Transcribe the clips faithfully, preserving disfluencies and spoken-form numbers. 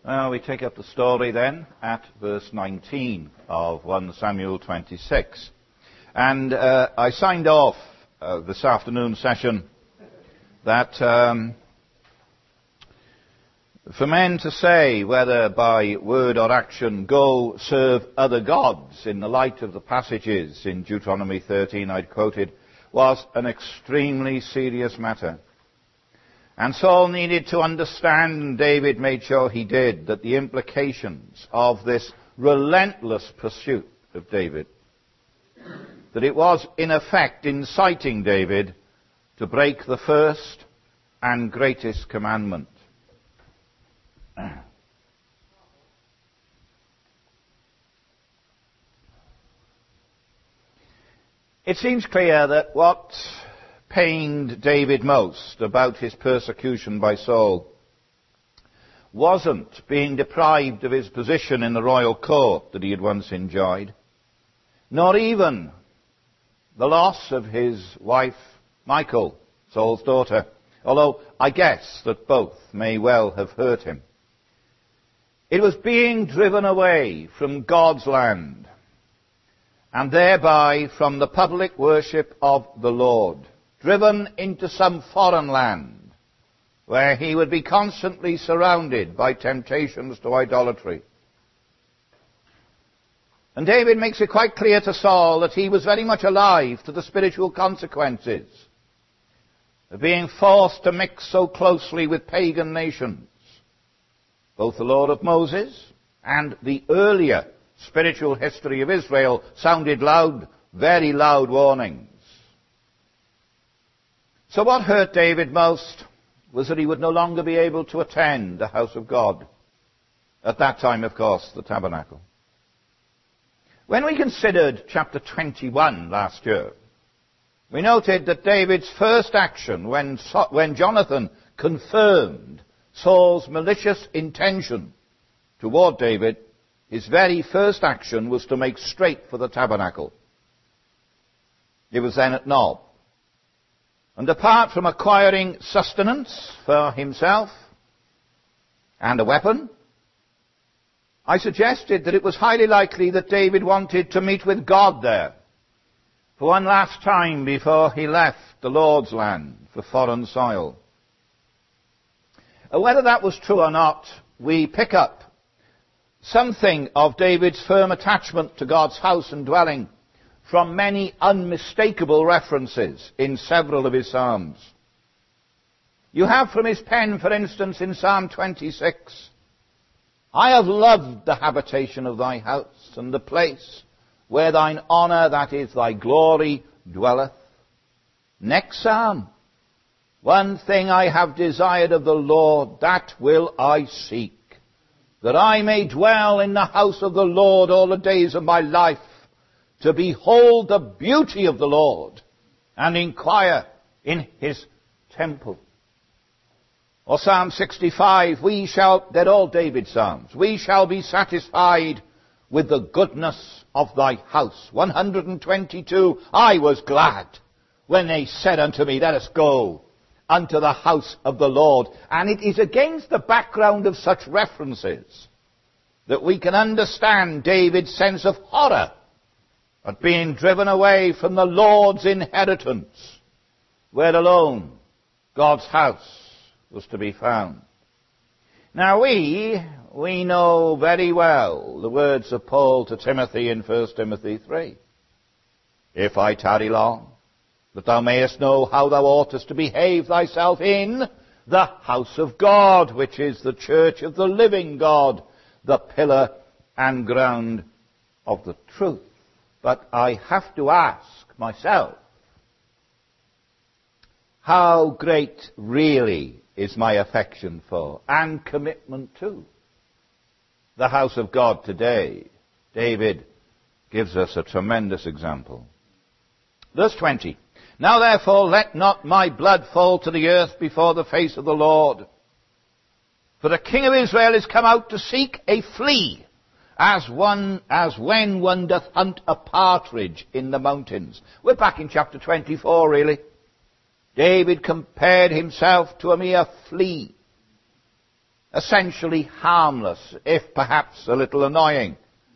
Well, we take up the story then at verse nineteen of First Samuel twenty-six. And uh, I signed off uh, this afternoon session that um, for men to say, whether by word or action, go serve other gods in the light of the passages in Deuteronomy thirteen I'd quoted, was an extremely serious matter. And Saul needed to understand, and David made sure he did, that the implications of this relentless pursuit of David, that it was in effect inciting David to break the first and greatest commandment. It seems clear that what pained David most about his persecution by Saul wasn't being deprived of his position in the royal court that he had once enjoyed, nor even the loss of his wife Michal, Saul's daughter, although I guess that both may well have hurt him. It was being driven away from God's land, and thereby from the public worship of the Lord, driven into some foreign land, where he would be constantly surrounded by temptations to idolatry. And David makes it quite clear to Saul that he was very much alive to the spiritual consequences of being forced to mix so closely with pagan nations. Both the law of Moses and the earlier spiritual history of Israel sounded loud, very loud warnings. So what hurt David most was that he would no longer be able to attend the house of God. At that time, of course, the tabernacle. When we considered chapter twenty-one last year, we noted that David's first action when, so- when Jonathan confirmed Saul's malicious intention toward David, his very first action was to make straight for the tabernacle. It was then at Nob. And apart from acquiring sustenance for himself and a weapon, I suggested that it was highly likely that David wanted to meet with God there for one last time before he left the Lord's land for foreign soil. Whether that was true or not, we pick up something of David's firm attachment to God's house and dwelling from many unmistakable references in several of his psalms. You have from his pen, for instance, in Psalm twenty-six, I have loved the habitation of thy house, and the place where thine honour, that is, thy glory, dwelleth. Next psalm, one thing I have desired of the Lord, that will I seek, that I may dwell in the house of the Lord all the days of my life, to behold the beauty of the Lord, and inquire in his temple. Or Psalm sixty-five, we shall, they're all David's psalms, we shall be satisfied with the goodness of thy house. one hundred twenty-two, I was glad when they said unto me, let us go unto the house of the Lord. And it is against the background of such references that we can understand David's sense of horror at being driven away from the Lord's inheritance, where alone God's house was to be found. Now we, we know very well the words of Paul to Timothy in First Timothy three. If I tarry long, that thou mayest know how thou oughtest to behave thyself in the house of God, which is the church of the living God, the pillar and ground of the truth. But I have to ask myself, how great really is my affection for and commitment to the house of God today? David gives us a tremendous example. Verse twenty, now therefore let not my blood fall to the earth before the face of the Lord. For the king of Israel is come out to seek a flea, as one, as when one doth hunt a partridge in the mountains. We're back in chapter twenty-four, really. David compared himself to a mere flea. essentially harmless, if perhaps a little annoying,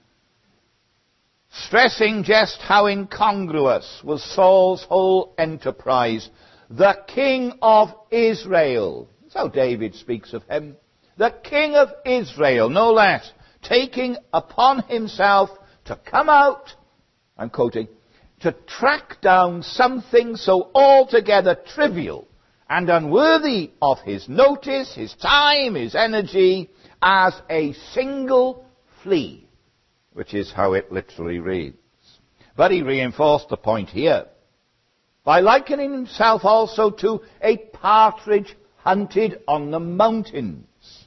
stressing just how incongruous was Saul's whole enterprise. The King of Israel, that's how David speaks of him, the King of Israel, no less, taking upon himself to come out, I'm quoting, to track down something so altogether trivial and unworthy of his notice, his time, his energy, as a single flea, which is how it literally reads. But he reinforced the point here by likening himself also to a partridge hunted on the mountains.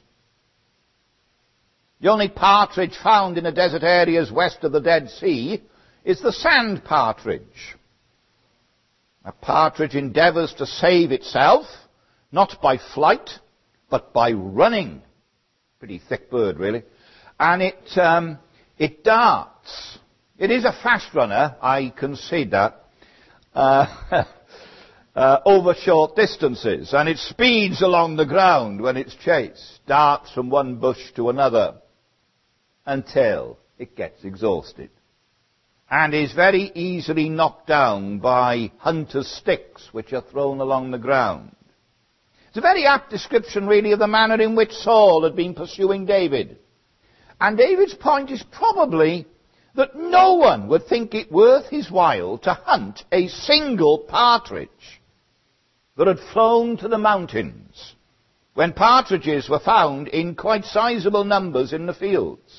The only partridge found in the desert areas west of the Dead Sea is the sand partridge. A partridge endeavours to save itself, not by flight, but by running. Pretty thick bird, really. And it, um, it darts. It is a fast runner, I concede that, uh, uh, over short distances. And it speeds along the ground when it's chased, darts from one bush to another, until it gets exhausted, and is very easily knocked down by hunters' sticks which are thrown along the ground. It's a very apt description, really, of the manner in which Saul had been pursuing David. And David's point is probably that no one would think it worth his while to hunt a single partridge that had flown to the mountains, when partridges were found in quite sizable numbers in the fields.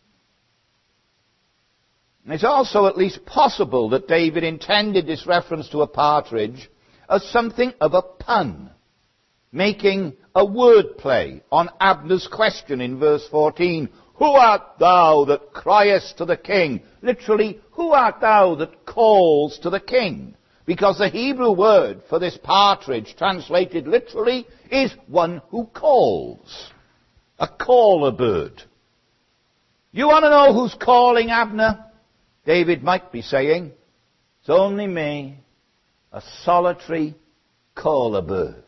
And it's also at least possible that David intended this reference to a partridge as something of a pun, making a word play on Abner's question in verse fourteen, "Who art thou that criest to the king?" Literally, who art thou that calls to the king? Because the Hebrew word for this partridge, translated literally, is one who calls. A caller bird. You want to know who's calling, Abner? David might be saying, it's only me, a solitary caller bird.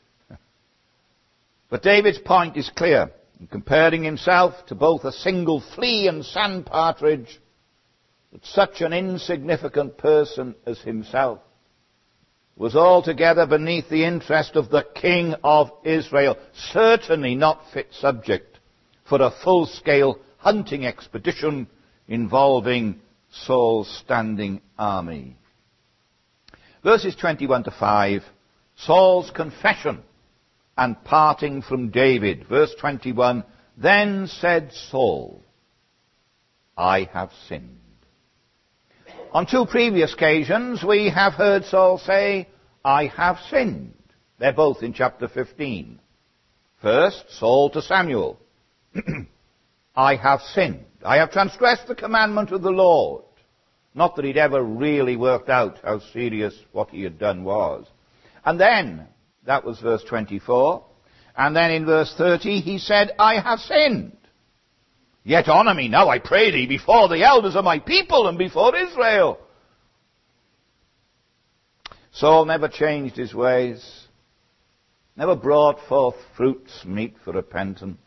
But David's point is clear. In comparing himself to both a single flea and sand partridge, that such an insignificant person as himself was altogether beneath the interest of the King of Israel, certainly not fit subject for a full-scale hunting expedition involving Saul's standing army. Verses twenty-one to five, Saul's confession and parting from David. Verse twenty-one, "Then said Saul, I have sinned." On two previous occasions we have heard Saul say, "I have sinned." They're both in chapter fifteen. First, Saul to Samuel, "I have sinned. I have transgressed the commandment of the Lord." Not that he'd ever really worked out how serious what he had done was. And then, that was verse twenty-four, and then in verse thirty he said, "I have sinned. Yet honour me now, I pray thee, before the elders of my people and before Israel." Saul never changed his ways, never brought forth fruits meet for repentance.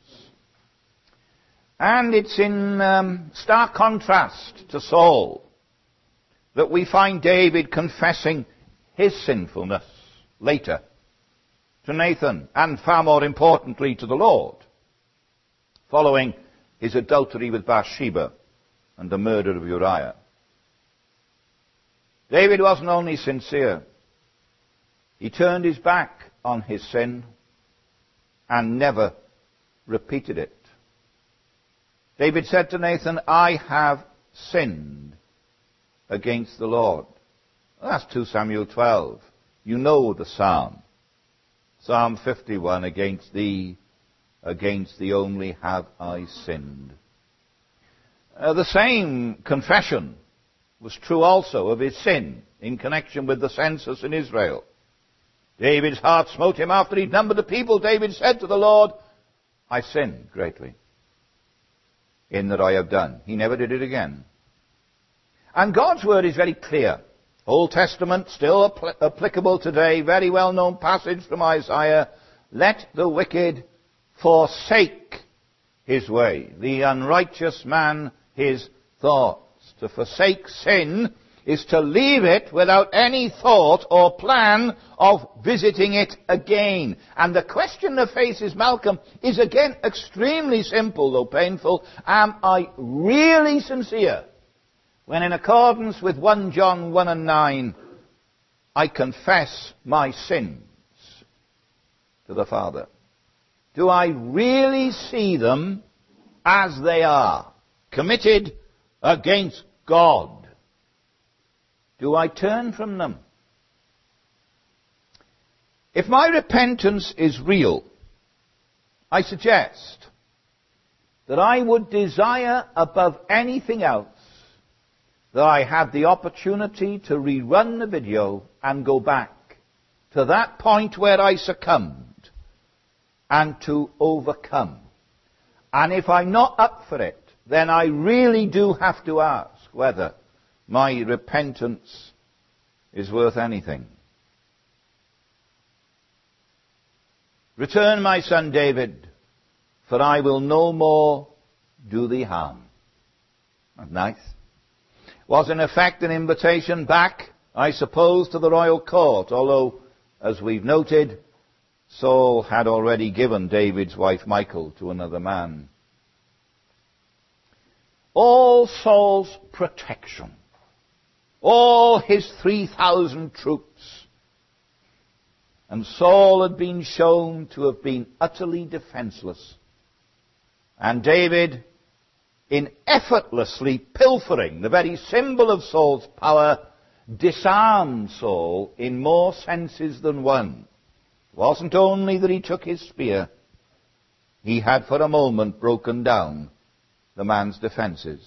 And it's in um, stark contrast to Saul that we find David confessing his sinfulness later to Nathan, and far more importantly to the Lord, following his adultery with Bathsheba and the murder of Uriah. David wasn't only sincere, he turned his back on his sin and never repeated it. David said to Nathan, "I have sinned against the Lord." Well, that's two Samuel twelve. You know the psalm. Psalm fifty-one, "Against thee, against thee only have I sinned." Uh, the same confession was true also of his sin in connection with the census in Israel. David's heart smote him after he'd numbered the people. David said to the Lord, "I sinned greatly in that I have done." He never did it again. And God's word is very clear. Old Testament, still apl- applicable today, very well-known passage from Isaiah. "Let the wicked forsake his way, the unrighteous man his thoughts. To forsake sin is to leave it without any thought or plan of visiting it again. And the question that faces Malcolm is again extremely simple, though painful. Am I really sincere when, in accordance with First John one and nine, I confess my sins to the Father? Do I really see them as they are, committed against God? Do I turn from them? If my repentance is real, I suggest that I would desire above anything else that I had the opportunity to rerun the video and go back to that point where I succumbed and to overcome. And if I'm not up for it, then I really do have to ask whether my repentance is worth anything. Return, my son David, for I will no more do thee harm. That's nice. Was in effect an invitation back, I suppose, to the royal court, although, as we've noted, Saul had already given David's wife Michal to another man. All Saul's protection, all his three thousand troops, and Saul had been shown to have been utterly defenseless. And David, in effortlessly pilfering the very symbol of Saul's power, disarmed Saul in more senses than one. It wasn't only that he took his spear, he had for a moment broken down the man's defenses.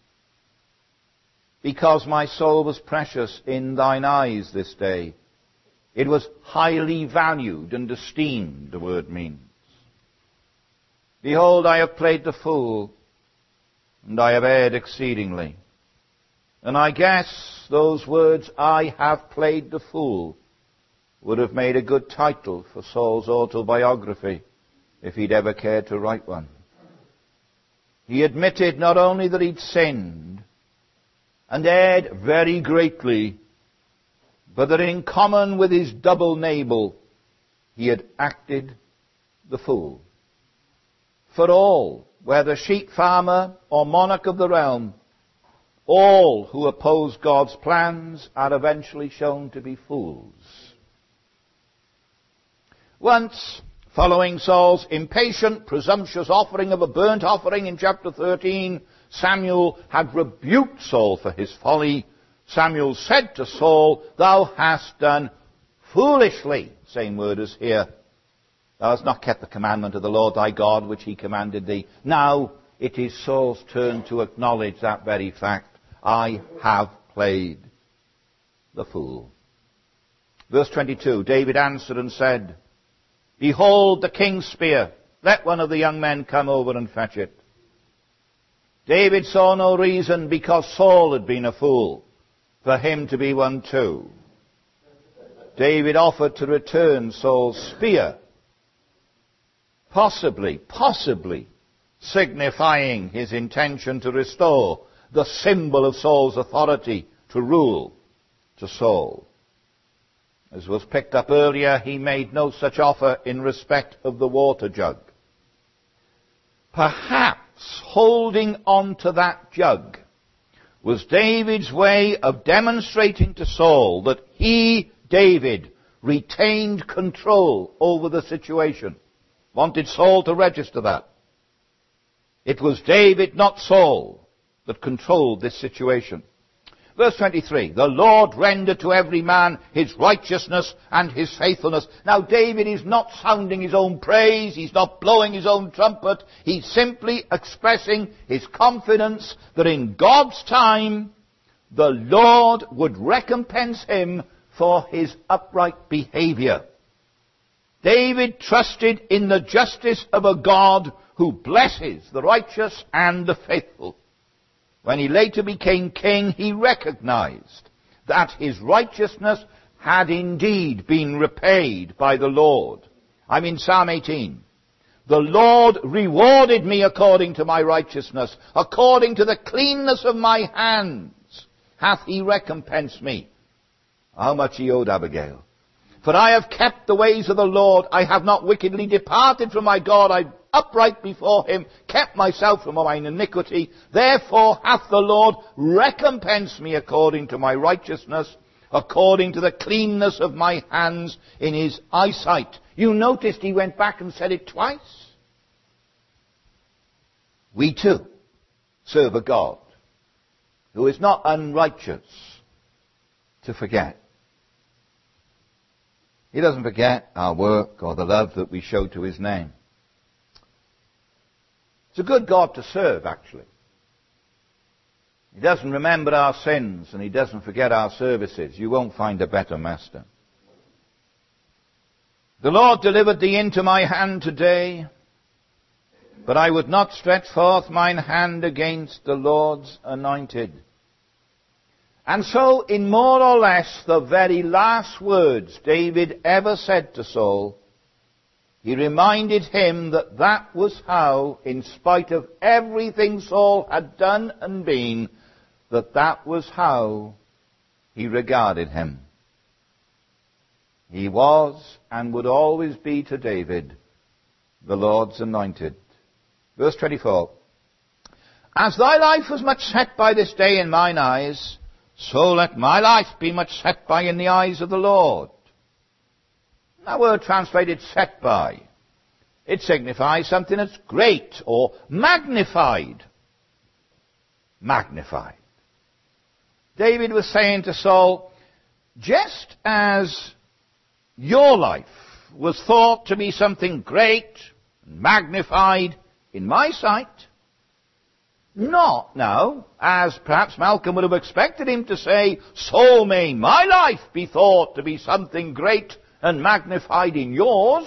Because my soul was precious in thine eyes this day. It was highly valued and esteemed, the word means. Behold, I have played the fool, and I have erred exceedingly. And I guess those words, I have played the fool, would have made a good title for Saul's autobiography, if he'd ever cared to write one. He admitted not only that he'd sinned, and erred very greatly, but that in common with his double Nabal, he had acted the fool. For all, whether sheep farmer or monarch of the realm, all who oppose God's plans are eventually shown to be fools. Once, following Saul's impatient, presumptuous offering of a burnt offering in chapter thirteen, Samuel had rebuked Saul for his folly. Samuel said to Saul, thou hast done foolishly, same word as here. Thou hast not kept the commandment of the Lord thy God, which he commanded thee. Now it is Saul's turn to acknowledge that very fact. I have played the fool. Verse twenty-two, David answered and said, behold the king's spear. Let one of the young men come over and fetch it. David saw no reason, because Saul had been a fool, for him to be one too. David offered to return Saul's spear, possibly, possibly signifying his intention to restore the symbol of Saul's authority to rule to Saul. As was picked up earlier, he made no such offer in respect of the water jug. Perhaps holding on to that jug was David's way of demonstrating to Saul that he, David, retained control over the situation. Wanted Saul to register that. It was David, not Saul, that controlled this situation. Verse twenty-three, the Lord rendered to every man his righteousness and his faithfulness. Now David is not sounding his own praise, he's not blowing his own trumpet, he's simply expressing his confidence that in God's time the Lord would recompense him for his upright behavior. David trusted in the justice of a God who blesses the righteous and the faithful. When he later became king, he recognized that his righteousness had indeed been repaid by the Lord. I'm in Psalm eighteen. The Lord rewarded me according to my righteousness, according to the cleanness of my hands hath he recompensed me. How much he owed Abigail. For I have kept the ways of the Lord, I have not wickedly departed from my God, I upright before him, kept myself from mine iniquity. Therefore hath the Lord recompensed me according to my righteousness, according to the cleanness of my hands in his eyesight. You noticed he went back and said it twice. We too serve a God who is not unrighteous to forget. He doesn't forget our work or the love that we show to his name. It's a good God to serve, actually. He doesn't remember our sins and he doesn't forget our services. You won't find a better master. The Lord delivered thee into my hand today, but I would not stretch forth mine hand against the Lord's anointed. And so, in more or less the very last words David ever said to Saul, he reminded him that that was how, in spite of everything Saul had done and been, that that was how he regarded him. He was and would always be to David the Lord's anointed. Verse twenty-four. As thy life was much set by this day in mine eyes, so let my life be much set by in the eyes of the Lord. That word translated set by, it signifies something that's great or magnified. Magnified. David was saying to Saul, just as your life was thought to be something great, magnified in my sight, not now, as perhaps Malcolm would have expected him to say, so may my life be thought to be something great and magnified in yours.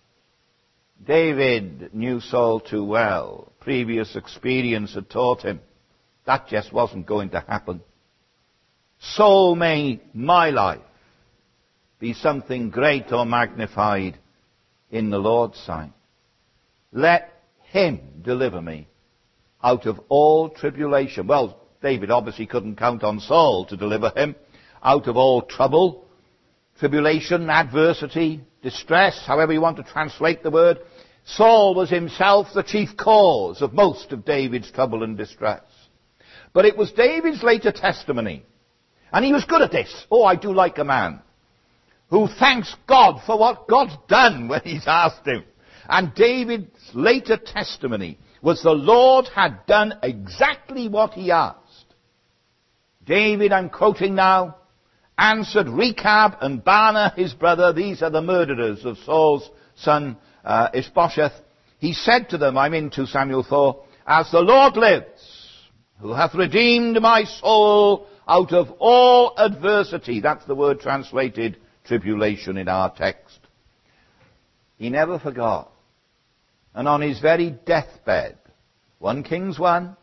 David knew Saul too well. Previous experience had taught him that just wasn't going to happen. So may my life be something great or magnified in the Lord's sight. Let him deliver me out of all tribulation. Well, David obviously couldn't count on Saul to deliver him out of all trouble, tribulation, adversity, distress, however you want to translate the word. Saul was himself the chief cause of most of David's trouble and distress. But it was David's later testimony, and he was good at this. Oh, I do like a man who thanks God for what God's done when he's asked him. And David's later testimony was the Lord had done exactly what he asked. David, I'm quoting now, answered Rechab and Baanah his brother, these are the murderers of Saul's son uh, Ishbosheth. He said to them, I'm in two Samuel four, as the Lord lives, who hath redeemed my soul out of all adversity. That's the word translated tribulation in our text. He never forgot. And on his very deathbed, First Kings one,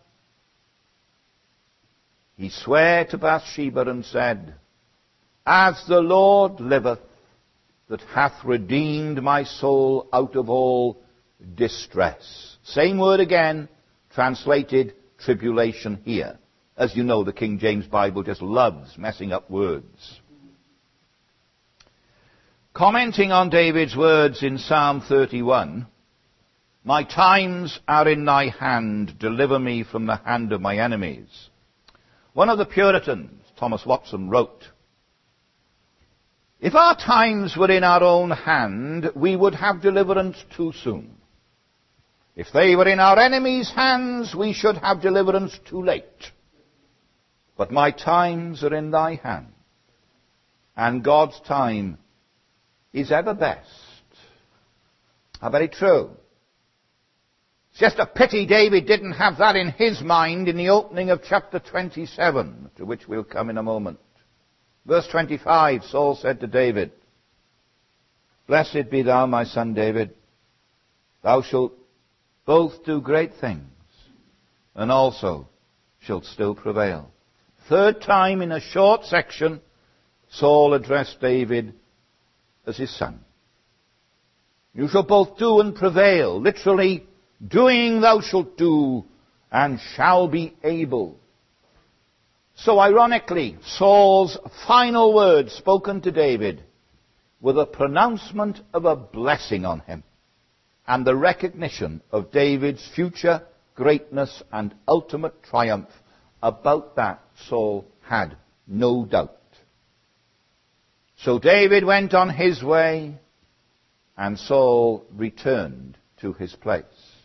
he sware to Bathsheba and said, as the Lord liveth, that hath redeemed my soul out of all distress. Same word again, translated tribulation here. As you know, the King James Bible just loves messing up words. Commenting on David's words in Psalm thirty-one, my times are in thy hand, deliver me from the hand of my enemies. One of the Puritans, Thomas Watson, wrote, if our times were in our own hand, we would have deliverance too soon. If they were in our enemies' hands, we should have deliverance too late. But my times are in thy hand, and God's time is ever best. How very true. It's just a pity David didn't have that in his mind in the opening of chapter twenty-seven, to which we'll come in a moment. Verse twenty-five, Saul said to David, blessed be thou, my son David. Thou shalt both do great things, and also shalt still prevail. Third time in a short section, Saul addressed David as his son. You shall both do and prevail. Literally, doing thou shalt do and shall be able. So ironically, Saul's final words spoken to David were the pronouncement of a blessing on him and the recognition of David's future greatness and ultimate triumph. About that, Saul had no doubt. So David went on his way, and Saul returned to his place.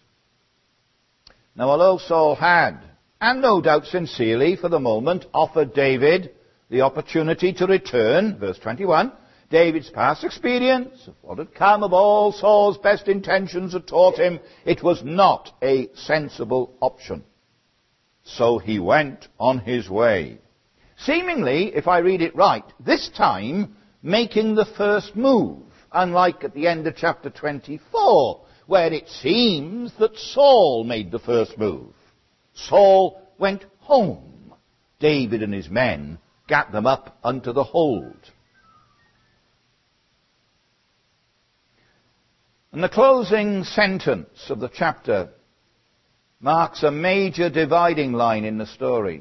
Now, although Saul had, and no doubt sincerely for the moment, offered David the opportunity to return, verse twenty-one, David's past experience of what had come of all Saul's best intentions had taught him it was not a sensible option. So he went on his way. Seemingly, if I read it right, this time making the first move, unlike at the end of chapter twenty-four, where it seems that Saul made the first move. Saul went home. David and his men gat them up unto the hold. And the closing sentence of the chapter marks a major dividing line in the story.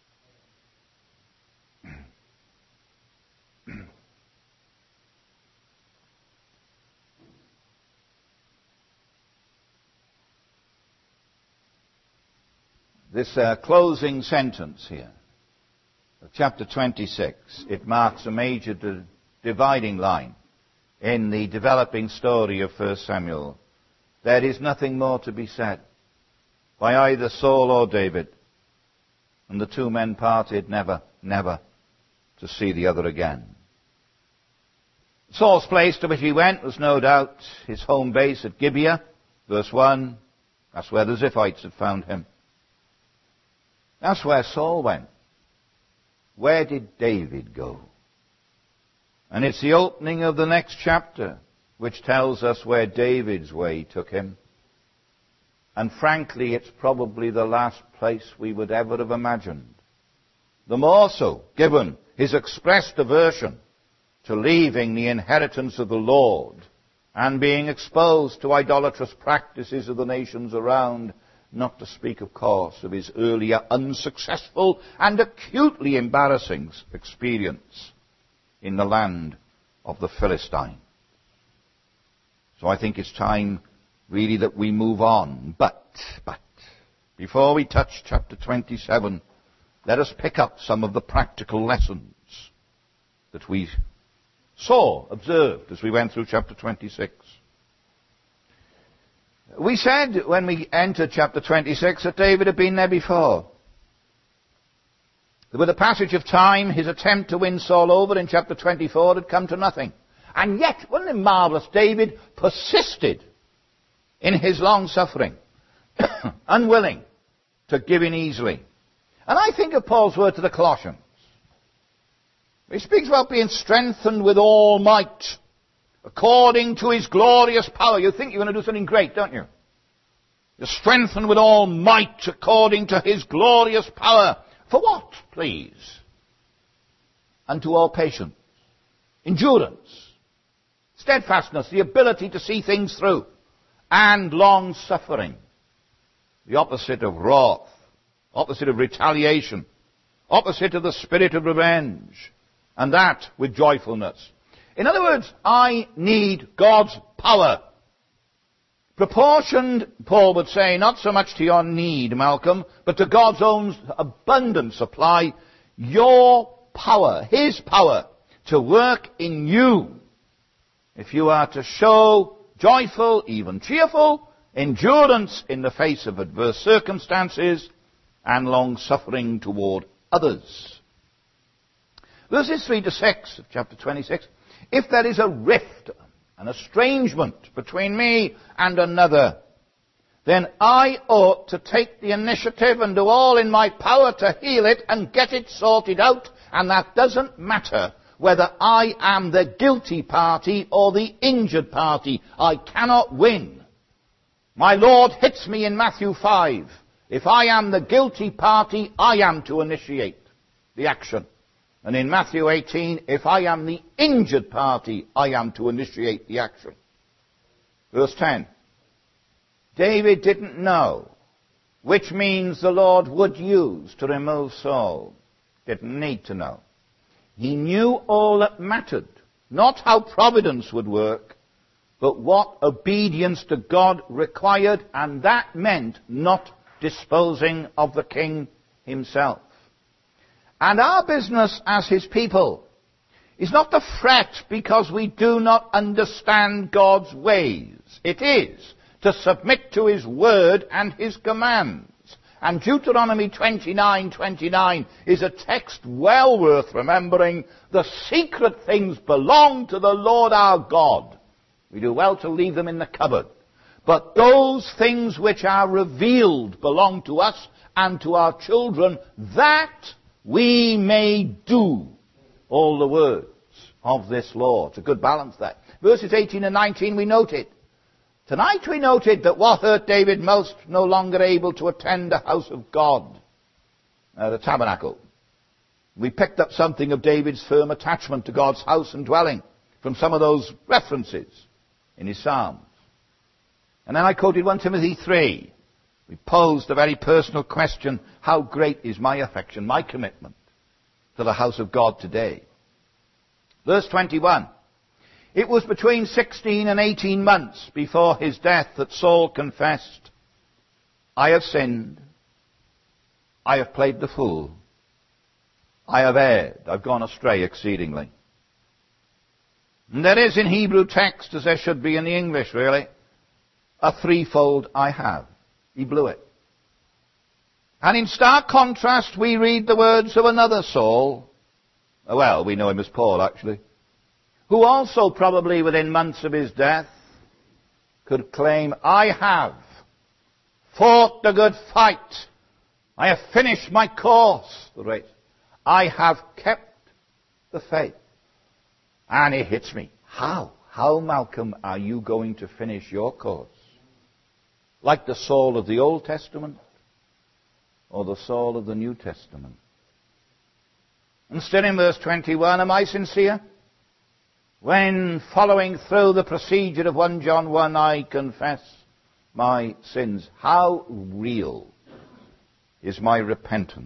This uh, closing sentence here of chapter twenty-six, it marks a major di- dividing line in the developing story of First Samuel. There is nothing more to be said by either Saul or David. And the two men parted never, never to see the other again. Saul's place to which he went was no doubt his home base at Gibeah. Verse one, that's where the Ziphites had found him. That's where Saul went. Where did David go? And it's the opening of the next chapter which tells us where David's way took him. And frankly, it's probably the last place we would ever have imagined. The more so, given his expressed aversion to leaving the inheritance of the Lord and being exposed to idolatrous practices of the nations around, not to speak, of course, of his earlier unsuccessful and acutely embarrassing experience in the land of the Philistines. So I think it's time, really, that we move on. But, but, before we touch chapter twenty-seven, let us pick up some of the practical lessons that we saw, observed, as we went through chapter twenty-six. We said when we entered chapter twenty-six that David had been there before. With the passage of time, his attempt to win Saul over in chapter twenty-four had come to nothing. And yet, wasn't it marvelous? David persisted in his long suffering, unwilling to give in easily. And I think of Paul's word to the Colossians. He speaks about being strengthened with all might, according to his glorious power. You think you're going to do something great, don't you? You're strengthened with all might, according to his glorious power. For what, please? Unto all patience, endurance, steadfastness, the ability to see things through, and long-suffering, the opposite of wrath, opposite of retaliation, opposite of the spirit of revenge, and that with joyfulness. In other words, I need God's power. Proportioned, Paul would say, not so much to your need, Malcolm, but to God's own abundant supply, your power, his power, to work in you. If you are to show joyful, even cheerful, endurance in the face of adverse circumstances, and long-suffering toward others. Verses three to six of chapter twenty-six. If there is a rift, an estrangement between me and another, then I ought to take the initiative and do all in my power to heal it and get it sorted out, and that doesn't matter whether I am the guilty party or the injured party. I cannot win. My Lord hits me in Matthew five. If I am the guilty party, I am to initiate the action. And in Matthew eighteen, if I am the injured party, I am to initiate the action. Verse ten. David didn't know which means the Lord would use to remove Saul. Didn't need to know. He knew all that mattered. Not how providence would work, but what obedience to God required, and that meant not disposing of the king himself. And our business as his people is not to fret because we do not understand God's ways. It is to submit to his word and his commands. And Deuteronomy twenty-nine twenty-nine is a text well worth remembering. The secret things belong to the Lord our God. We do well to leave them in the cupboard. But those things which are revealed belong to us and to our children, that we may do all the words of this law. It's a good balance there. Verses eighteen and nineteen, we note it. Tonight we noted that what hurt David most, no longer able to attend the house of God, uh, the tabernacle. We picked up something of David's firm attachment to God's house and dwelling from some of those references in his Psalms. And then I quoted First Timothy three. We posed a very personal question: how great is my affection, my commitment to the house of God today? Verse twenty-one. It was between sixteen and eighteen months before his death that Saul confessed, I have sinned, I have played the fool, I have erred, I've gone astray exceedingly. And there is in Hebrew text, as there should be in the English really, a threefold I have. He blew it. And in stark contrast we read the words of another Saul. Well, we know him as Paul actually, who also probably within months of his death could claim, I have fought the good fight. I have finished my course. The race. I have kept the faith. And it hits me. How? How, Malcolm, are you going to finish your course? Like the Saul of the Old Testament or the Saul of the New Testament? And still in verse twenty-one, am I sincere? When, following through the procedure of First John one, I confess my sins. How real is my repentance?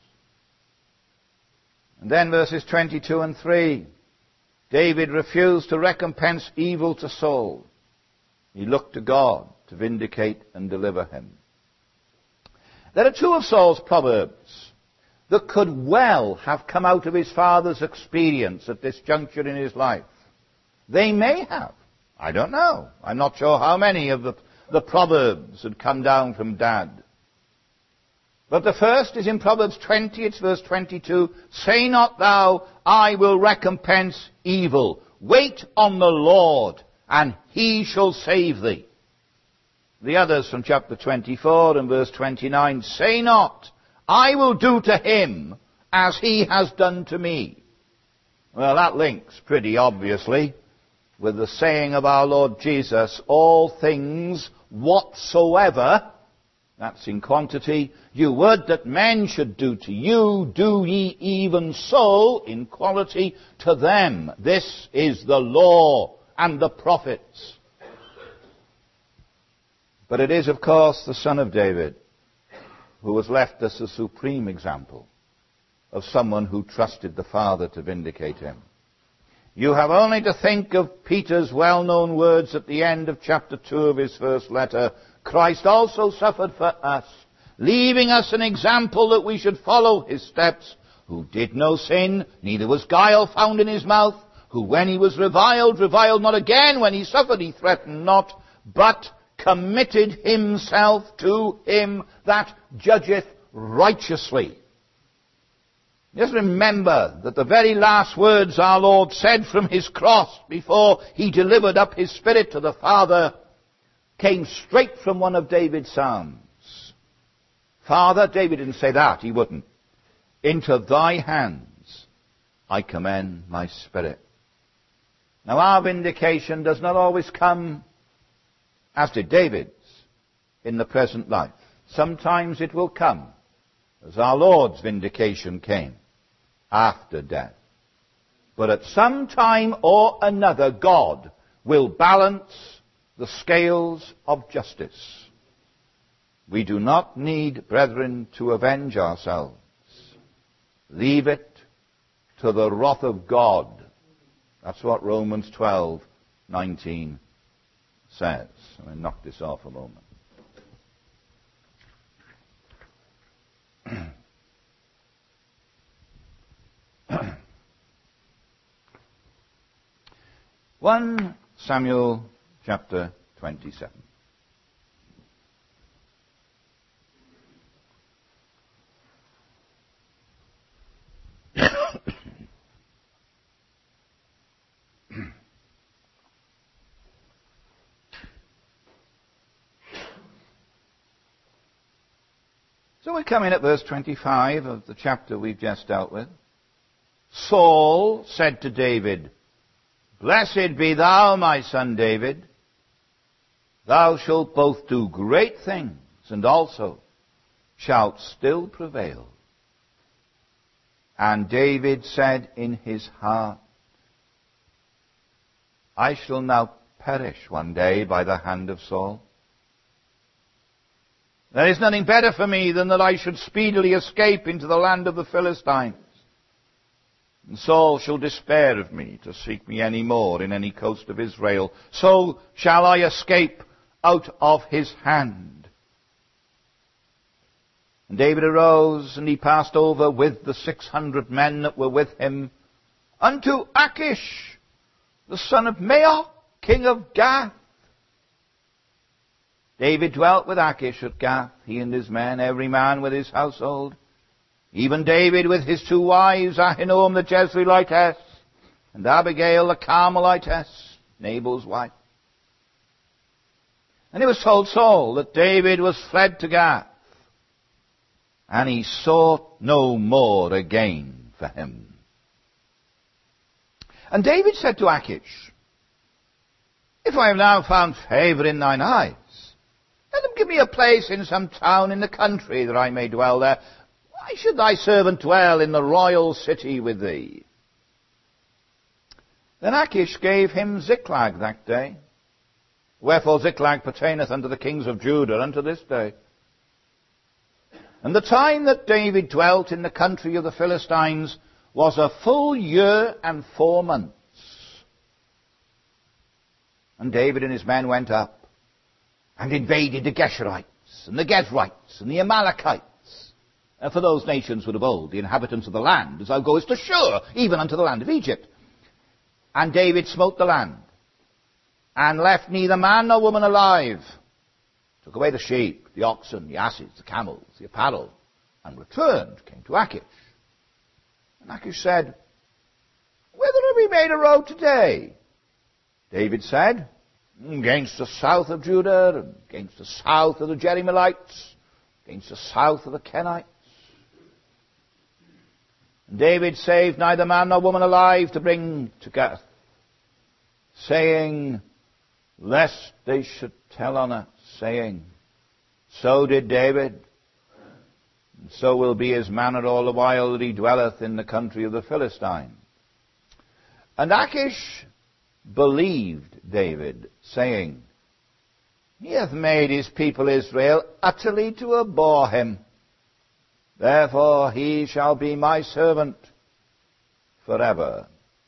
And then verses twenty-two and three. David refused to recompense evil to Saul. He looked to God to vindicate and deliver him. There are two of Saul's proverbs that could well have come out of his father's experience at this juncture in his life. They may have. I don't know. I'm not sure how many of the, the proverbs had come down from Dad. But the first is in Proverbs twenty, it's verse twenty-two. Say not thou, I will recompense evil. Wait on the Lord, and he shall save thee. The others from chapter twenty-four and verse twenty-nine. Say not, I will do to him as he has done to me. Well, that links pretty obviously with the saying of our Lord Jesus, all things whatsoever, that's in quantity, you would that men should do to you, do ye even so in quality to them. This is the law and the prophets. But it is, of course, the Son of David who has left us a supreme example of someone who trusted the Father to vindicate him. You have only to think of Peter's well-known words at the end of chapter two of his first letter. Christ also suffered for us, leaving us an example that we should follow his steps, who did no sin, neither was guile found in his mouth, who when he was reviled, reviled not again, when he suffered, he threatened not, but committed himself to him that judgeth righteously. Just remember that the very last words our Lord said from his cross before he delivered up his spirit to the Father came straight from one of David's psalms. Father, David didn't say that, he wouldn't. Into thy hands I commend my spirit. Now our vindication does not always come, as did David's, in the present life. Sometimes it will come, as our Lord's vindication came, after death. But at some time or another, God will balance the scales of justice. We do not need, brethren, to avenge ourselves. Leave it to the wrath of God. That's what Romans twelve nineteen says. Let me knock this off a moment. First Samuel chapter twenty-seven. So we come in at verse twenty-five of the chapter we've just dealt with. Saul said to David, "Blessed be thou, my son David. Thou shalt both do great things, and also shalt still prevail." And David said in his heart, "I shall now perish one day by the hand of Saul. There is nothing better for me than that I should speedily escape into the land of the Philistines. And Saul shall despair of me to seek me any more in any coast of Israel. So shall I escape out of his hand." And David arose, and he passed over with the six hundred men that were with him unto Achish, the son of Maoch, king of Gath. David dwelt with Achish at Gath, he and his men, every man with his household. Even David with his two wives, Ahinoam the Jezreelitess, and Abigail the Carmelitess, Nabal's wife. And it was told Saul that David was fled to Gath, and he sought no more again for him. And David said to Achish, "If I have now found favor in thine eyes, let them give me a place in some town in the country that I may dwell there. Why should thy servant dwell in the royal city with thee?" Then Achish gave him Ziklag that day. Wherefore Ziklag pertaineth unto the kings of Judah unto this day. And the time that David dwelt in the country of the Philistines was a full year and four months. And David and his men went up and invaded the Geshurites, and the Gezrites, and the Amalekites. And for those nations were of old, the inhabitants of the land, as thou goest to Shur, even unto the land of Egypt. And David smote the land, and left neither man nor woman alive. Took away the sheep, the oxen, the asses, the camels, the apparel, and returned, came to Achish. And Achish said, "Whither have we made a road today?" David said, "Against the south of Judah, and against the south of the Jerahmeelites, against the south of the Kenites." And David saved neither man nor woman alive to bring to Gath, saying, lest they should tell on us, saying, "So did David, and so will be his manner all the while that he dwelleth in the country of the Philistines." And Achish believed David, saying, "He hath made his people Israel utterly to abhor him. Therefore he shall be my servant forever."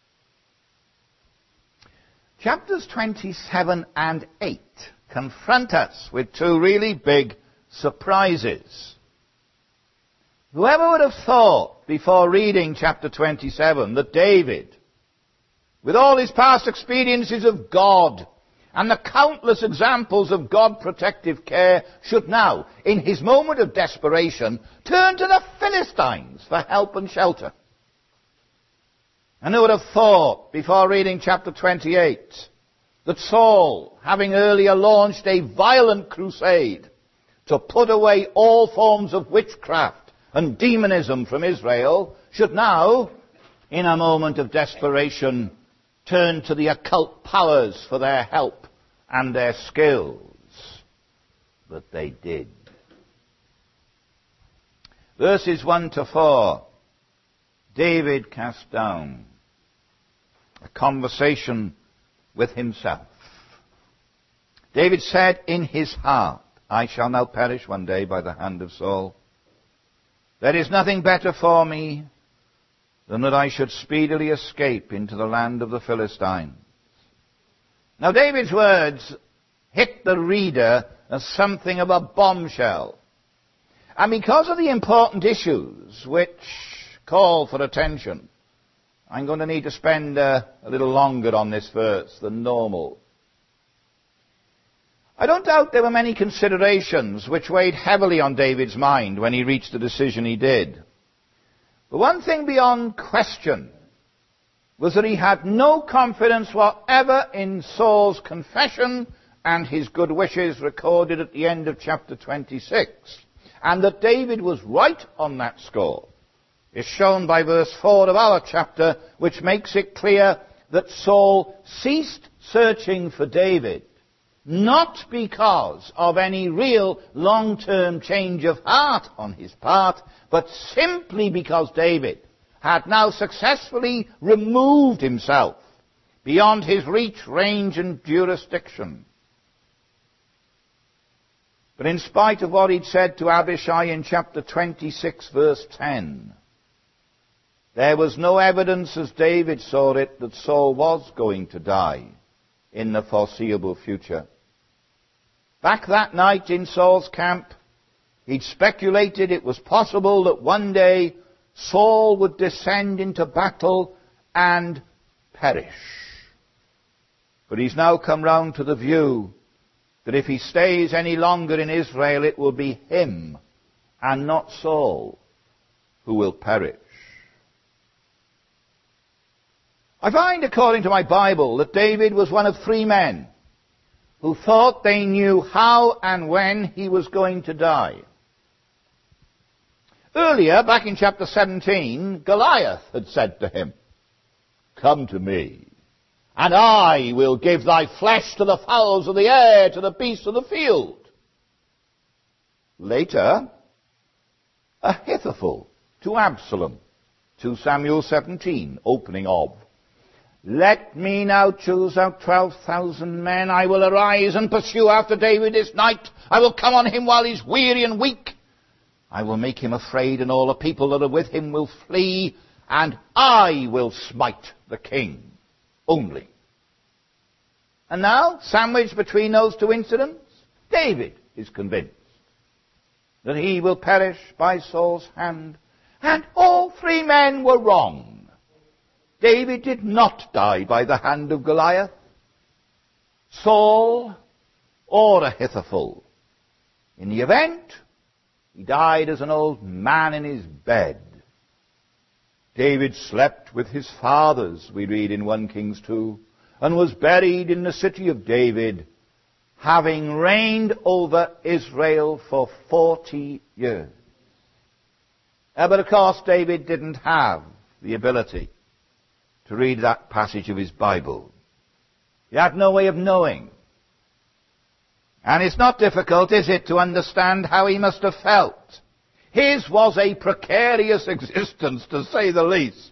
Chapters twenty-seven and eight confront us with two really big surprises. Whoever would have thought before reading chapter twenty-seven that David, with all his past experiences of God and the countless examples of God's protective care, should now, in his moment of desperation, turn to the Philistines for help and shelter? And who would have thought, before reading chapter twenty-eight, that Saul, having earlier launched a violent crusade to put away all forms of witchcraft and demonism from Israel, should now, in a moment of desperation, turn to the occult powers for their help and their skills? But they did. Verses one to four, David cast down a conversation with himself. David said in his heart, I shall now perish one day by the hand of Saul. There is nothing better for me than that I should speedily escape into the land of the Philistines. Now David's words hit the reader as something of a bombshell. And because of the important issues which call for attention, I'm going to need to spend uh, a little longer on this verse than normal. I don't doubt there were many considerations which weighed heavily on David's mind when he reached the decision he did. But one thing beyond question was that he had no confidence whatever in Saul's confession and his good wishes recorded at the end of chapter twenty-six. And that David was right on that score is shown by verse four of our chapter, which makes it clear that Saul ceased searching for David, not because of any real long-term change of heart on his part, but simply because David had now successfully removed himself beyond his reach, range, and jurisdiction. But in spite of what he'd said to Abishai in chapter twenty-six, verse ten, there was no evidence, as David saw it, that Saul was going to die in the foreseeable future. Back that night in Saul's camp, he'd speculated it was possible that one day Saul would descend into battle and perish. But he's now come round to the view that if he stays any longer in Israel, it will be him and not Saul who will perish. I find, according to my Bible, that David was one of three men who thought they knew how and when he was going to die. Earlier, back in chapter seventeen, Goliath had said to him, "Come to me, and I will give thy flesh to the fowls of the air, to the beasts of the field." Later, Ahithophel to Absalom, two Samuel seventeen, opening of, "Let me now choose out twelve thousand men. I will arise and pursue after David this night. I will come on him while he is weary and weak. I will make him afraid, and all the people that are with him will flee, and I will smite the king only." And now, sandwiched between those two incidents, David is convinced that he will perish by Saul's hand. And all three men were wrong. David did not die by the hand of Goliath, Saul, or Ahithophel. In the event, he died as an old man in his bed. David slept with his fathers, we read in First Kings two, and was buried in the city of David, having reigned over Israel for forty years. Uh, but of course, David didn't have the ability to read that passage of his Bible. He had no way of knowing. And it's not difficult, is it, to understand how he must have felt. His was a precarious existence, to say the least.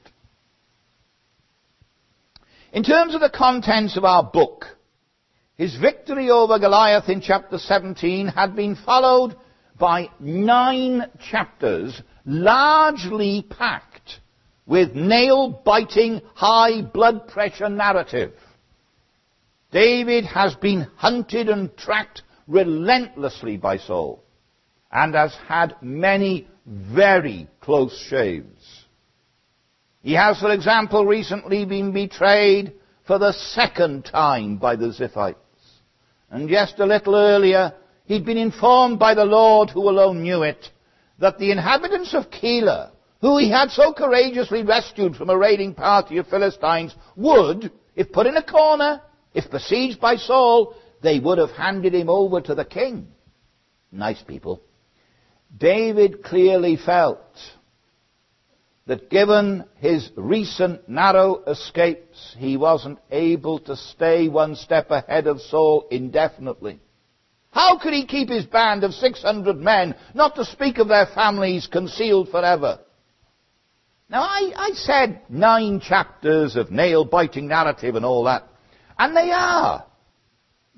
In terms of the contents of our book, his victory over Goliath in chapter seventeen had been followed by nine chapters, largely packed with nail-biting, high blood pressure narrative. David has been hunted and tracked relentlessly by Saul, and has had many very close shaves. He has, for example, recently been betrayed for the second time by the Ziphites. And just a little earlier, he'd been informed by the Lord, who alone knew it, that the inhabitants of Keilah, who he had so courageously rescued from a raiding party of Philistines, would, if put in a corner, if besieged by Saul, they would have handed him over to the king. Nice people. David clearly felt that given his recent narrow escapes, he wasn't able to stay one step ahead of Saul indefinitely. How could he keep his band of six hundred men, not to speak of their families, concealed forever? Now, I, I said nine chapters of nail-biting narrative and all that, and they are.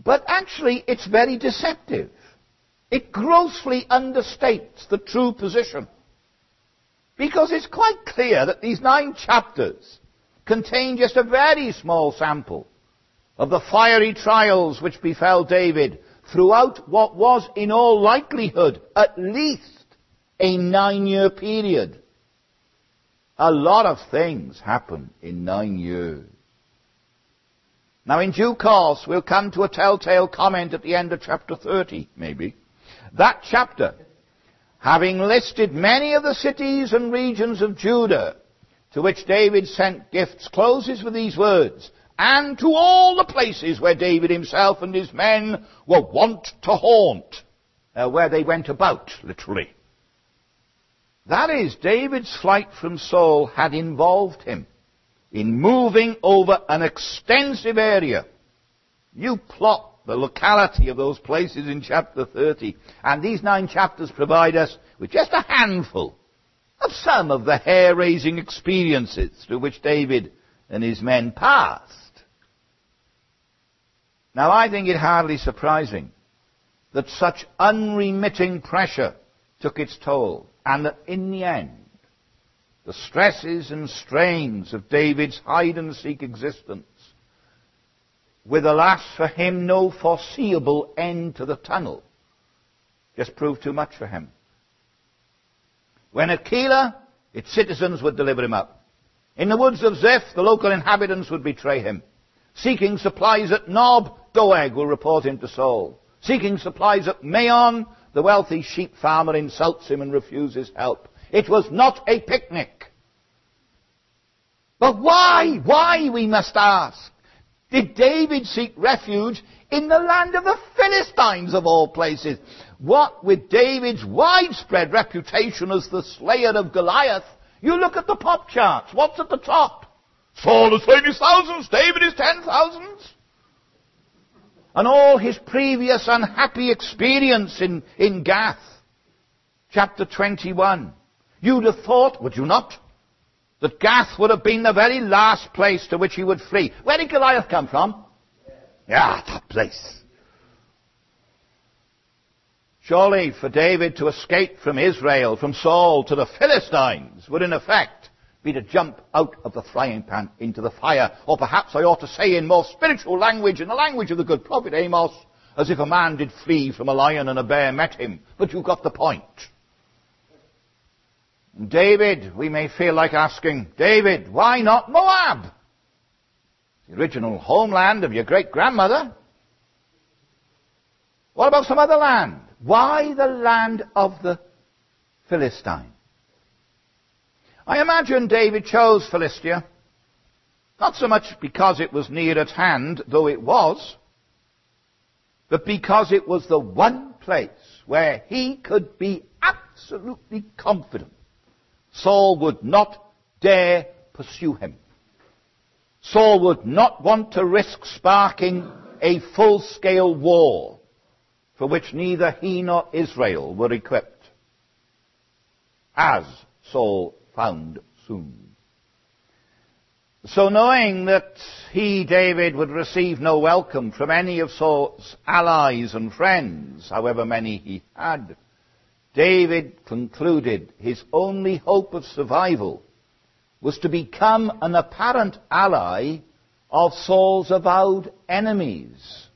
But actually, it's very deceptive. It grossly understates the true position. Because it's quite clear that these nine chapters contain just a very small sample of the fiery trials which befell David throughout what was, in all likelihood, at least a nine-year period. A lot of things happen in nine years. Now, in due course, we'll come to a telltale comment at the end of chapter thirty, maybe. That chapter, having listed many of the cities and regions of Judah to which David sent gifts, closes with these words, and to all the places where David himself and his men were wont to haunt, uh, where they went about, literally. That is, David's flight from Saul had involved him in moving over an extensive area. You plot the locality of those places in chapter thirty, and these nine chapters provide us with just a handful of some of the hair-raising experiences through which David and his men passed. Now, I think it hardly surprising that such unremitting pressure took its toll, and that in the end, the stresses and strains of David's hide-and-seek existence, with alas for him no foreseeable end to the tunnel, just proved too much for him. When at Keilah, its citizens would deliver him up. In the woods of Ziph, the local inhabitants would betray him. Seeking supplies at Nob, Doeg will report him to Saul. Seeking supplies at Maon, the wealthy sheep farmer insults him and refuses help. It was not a picnic. But why? Why, we must ask, did David seek refuge in the land of the Philistines of all places? What with David's widespread reputation as the slayer of Goliath, you look at the pop charts. What's at the top? Saul has slain his thousands, David his ten thousands. And all his previous unhappy experience in, in Gath. Chapter twenty-one. You'd have thought, would you not, that Gath would have been the very last place to which he would flee. Where did Goliath come from? Yeah, that place. Surely for David to escape from Israel, from Saul to the Philistines, would in effect be to jump out of the frying pan into the fire. Or perhaps I ought to say in more spiritual language, in the language of the good prophet Amos, as if a man did flee from a lion and a bear met him. But you got the point. David, we may feel like asking, David, why not Moab? The original homeland of your great-grandmother. What about some other land? Why the land of the Philistines? I imagine David chose Philistia, not so much because it was near at hand, though it was, but because it was the one place where he could be absolutely confident Saul would not dare pursue him. Saul would not want to risk sparking a full-scale war for which neither he nor Israel were equipped, as Saul found soon. So knowing that he, David, would receive no welcome from any of Saul's allies and friends, however many he had, David concluded his only hope of survival was to become an apparent ally of Saul's avowed enemies.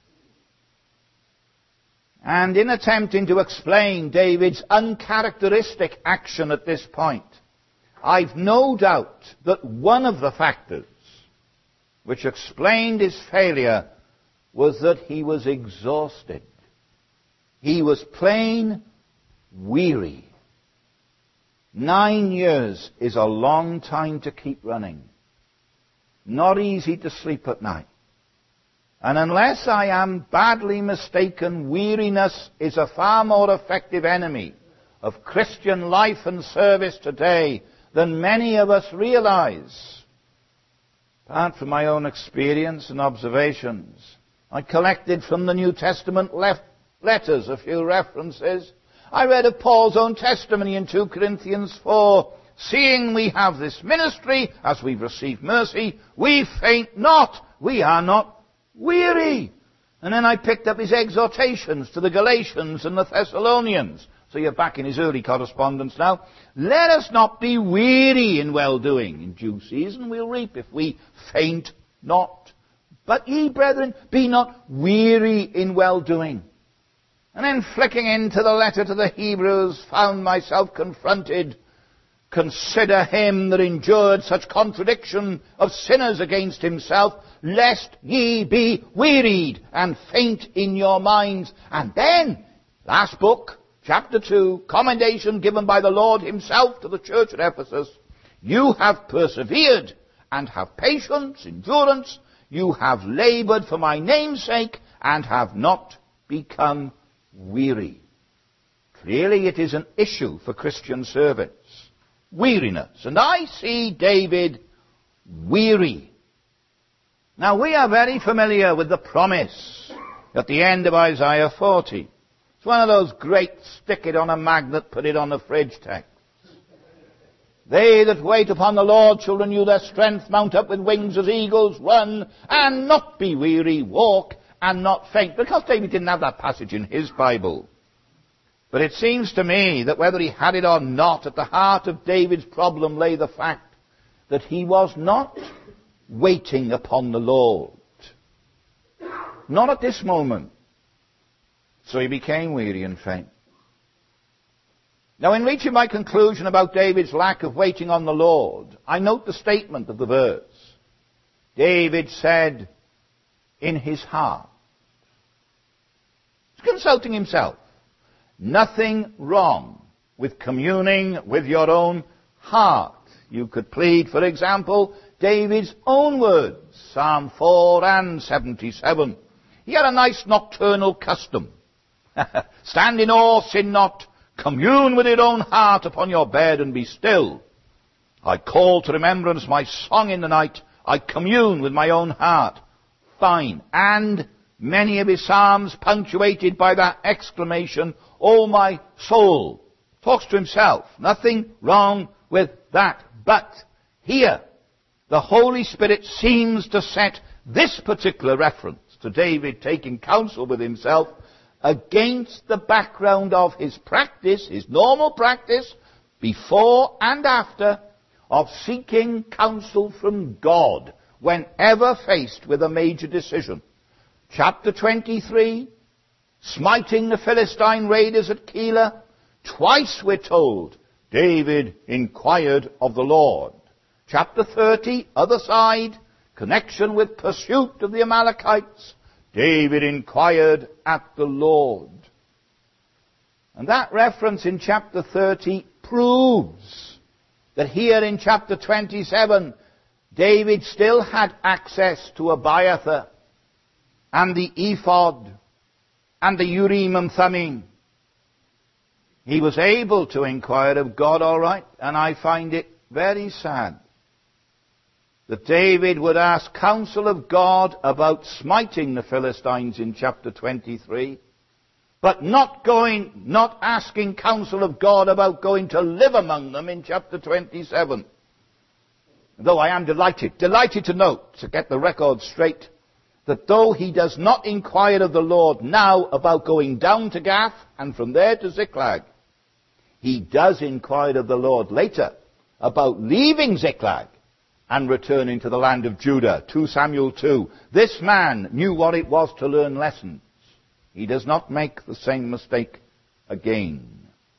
And in attempting to explain David's uncharacteristic action at this point, I've no doubt that one of the factors which explained his failure was that he was exhausted. He was plain weary. Nine years is a long time to keep running. Not easy to sleep at night. And unless I am badly mistaken, weariness is a far more effective enemy of Christian life and service today than many of us realize. Apart from my own experience and observations, I collected from the New Testament left letters a few references. I read of Paul's own testimony in two Corinthians four. Seeing we have this ministry, as we've received mercy, we faint not. We are not weary. And then I picked up his exhortations to the Galatians and the Thessalonians. So you're back in his early correspondence now. Let us not be weary in well-doing. In due season we'll reap if we faint not. But ye, brethren, be not weary in well-doing. And then flicking into the letter to the Hebrews, found myself confronted. Consider him that endured such contradiction of sinners against himself, lest ye be wearied and faint in your minds. And then, last book, chapter two, commendation given by the Lord himself to the church at Ephesus. You have persevered and have patience, endurance. You have labored for my name's sake and have not become weary. Clearly it is an issue for Christian service. Weariness. And I see David weary. Now we are very familiar with the promise at the end of Isaiah forty. It's one of those great stick it on a magnet, put it on the fridge texts. They that wait upon the Lord shall renew their strength, mount up with wings as eagles, run and not be weary, walk and not faint. Because David didn't have that passage in his Bible. But it seems to me that whether he had it or not, at the heart of David's problem lay the fact that he was not waiting upon the Lord. Not at this moment. So he became weary and faint. Now, in reaching my conclusion about David's lack of waiting on the Lord, I note the statement of the verse. David said in his heart. He's consulting himself. Nothing wrong with communing with your own heart. You could plead, for example, David's own words, Psalm four and seventy-seven. He had a nice nocturnal custom. Stand in awe, sin not. Commune with your own heart upon your bed and be still. I call to remembrance my song in the night. I commune with my own heart. Fine. And many of his psalms punctuated by that exclamation, O my soul. Talks to himself. Nothing wrong with that. But here, the Holy Spirit seems to set this particular reference to David taking counsel with himself against the background of his practice, his normal practice, before and after, of seeking counsel from God whenever faced with a major decision. Chapter twenty-three, smiting the Philistine raiders at Keilah, twice we're told, David inquired of the Lord. Chapter thirty, other side, connection with pursuit of the Amalekites, David inquired at the Lord. And that reference in chapter thirty proves that here in chapter twenty-seven, David still had access to Abiathar and the ephod and the Urim and Thummim. He was able to inquire of God, all right, and I find it very sad that David would ask counsel of God about smiting the Philistines in chapter twenty-three, but not going, not asking counsel of God about going to live among them in chapter twenty-seven. Though I am delighted, delighted to note, to get the record straight, that though he does not inquire of the Lord now about going down to Gath and from there to Ziklag, he does inquire of the Lord later about leaving Ziklag and returning to the land of Judah. Second Samuel two. This man knew what it was to learn lessons. He does not make the same mistake again.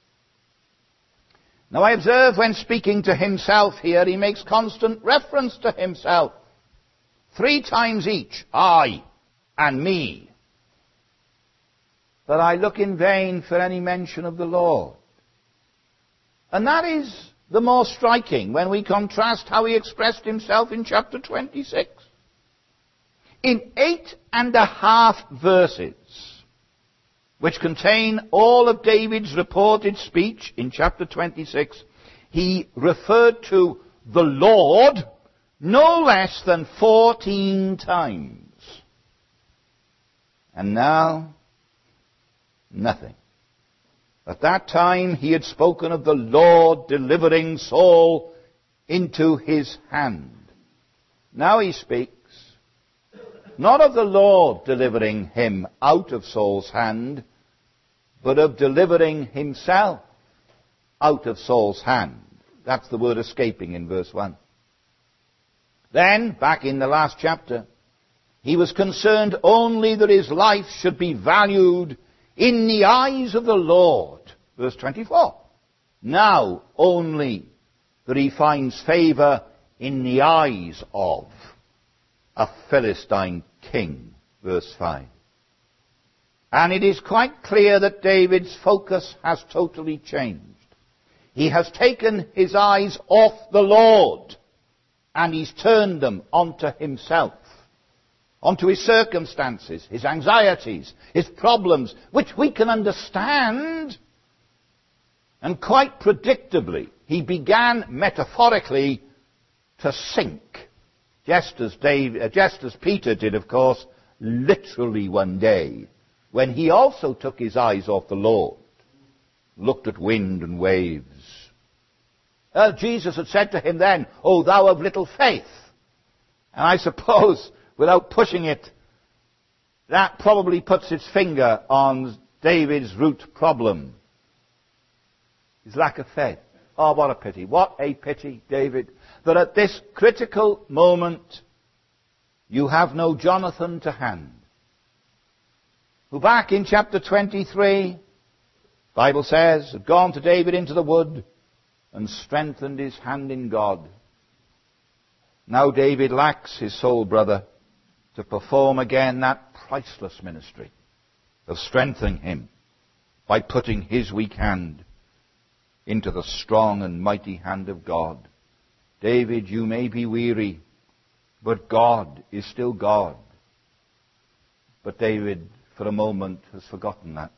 Now I observe when speaking to himself here, he makes constant reference to himself. Three times each, I and me. But I look in vain for any mention of the Lord. And that is the more striking when we contrast how he expressed himself in chapter twenty-six. In eight and a half verses, which contain all of David's reported speech in chapter twenty-six, he referred to the Lord no less than fourteen times. And now, nothing. At that time he had spoken of the Lord delivering Saul into his hand. Now he speaks, not of the Lord delivering him out of Saul's hand, but of delivering himself out of Saul's hand. That's the word escaping in verse one. Then, back in the last chapter, he was concerned only that his life should be valued in the eyes of the Lord. Verse twenty-four. Now only that he finds favor in the eyes of a Philistine king. Verse five. And it is quite clear that David's focus has totally changed. He has taken his eyes off the Lord and he's turned them onto himself, onto his circumstances, his anxieties, his problems, which we can understand. And quite predictably, he began metaphorically to sink, just as, David, uh, just as Peter did, of course, literally one day, when he also took his eyes off the Lord, looked at wind and waves. Uh, Jesus had said to him then, "O thou of little faith." And I suppose, without pushing it, that probably puts its finger on David's root problem. His lack of faith. Oh, what a pity. What a pity, David, that at this critical moment you have no Jonathan to hand, who back in chapter twenty-three, the Bible says, had gone to David into the wood and strengthened his hand in God. Now David lacks his soul brother to perform again that priceless ministry of strengthening him by putting his weak hand into the strong and mighty hand of God. David, you may be weary, but God is still God. But David, for a moment, has forgotten that.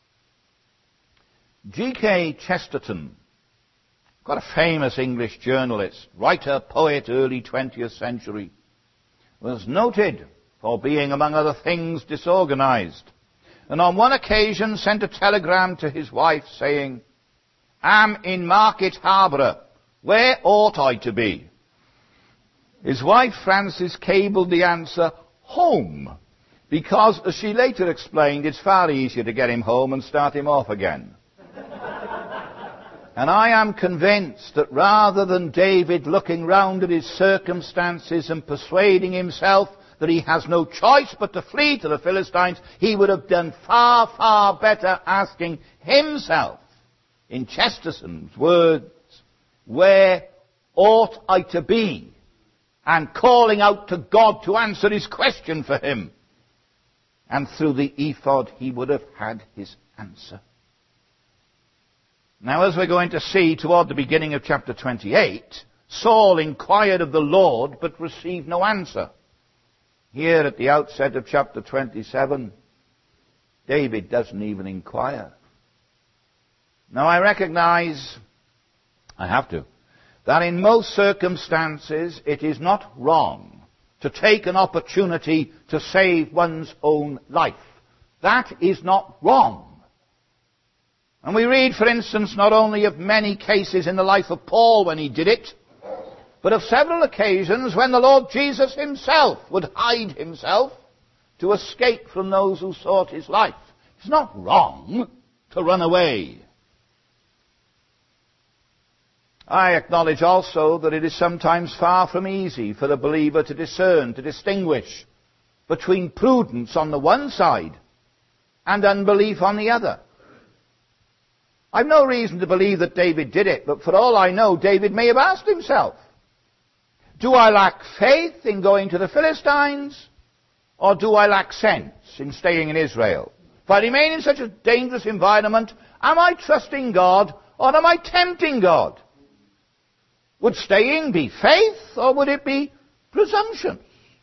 G K Chesterton, quite a famous English journalist, writer, poet, early twentieth century, was noted for being, among other things, disorganized. And on one occasion sent a telegram to his wife saying, "Am in Market Harborough. Where ought I to be?" His wife Frances cabled the answer, "Home," because, as she later explained, it's far easier to get him home and start him off again. And I am convinced that rather than David looking round at his circumstances and persuading himself that he has no choice but to flee to the Philistines, he would have done far, far better asking himself, in Chesterton's words, "Where ought I to be?" and calling out to God to answer his question for him. And through the ephod he would have had his answer. Now, as we're going to see toward the beginning of chapter twenty-eight, Saul inquired of the Lord but received no answer. Here at the outset of chapter twenty-seven, David doesn't even inquire. Now, I recognize, I have to, that in most circumstances it is not wrong to take an opportunity to save one's own life. That is not wrong. And we read, for instance, not only of many cases in the life of Paul when he did it, but of several occasions when the Lord Jesus himself would hide himself to escape from those who sought his life. It's not wrong to run away. I acknowledge also that it is sometimes far from easy for the believer to discern, to distinguish between prudence on the one side and unbelief on the other. I've no reason to believe that David did it, but for all I know, David may have asked himself, do I lack faith in going to the Philistines, or do I lack sense in staying in Israel? If I remain in such a dangerous environment, am I trusting God, or am I tempting God? Would staying be faith, or would it be presumption?